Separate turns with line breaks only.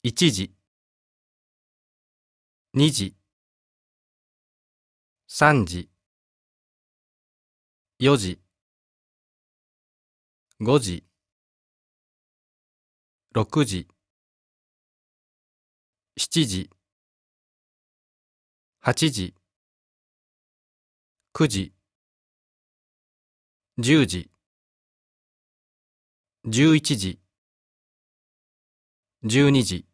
1時、2時、3時、4時、5時、6時、7時、8時、9時、10時、11時、12時。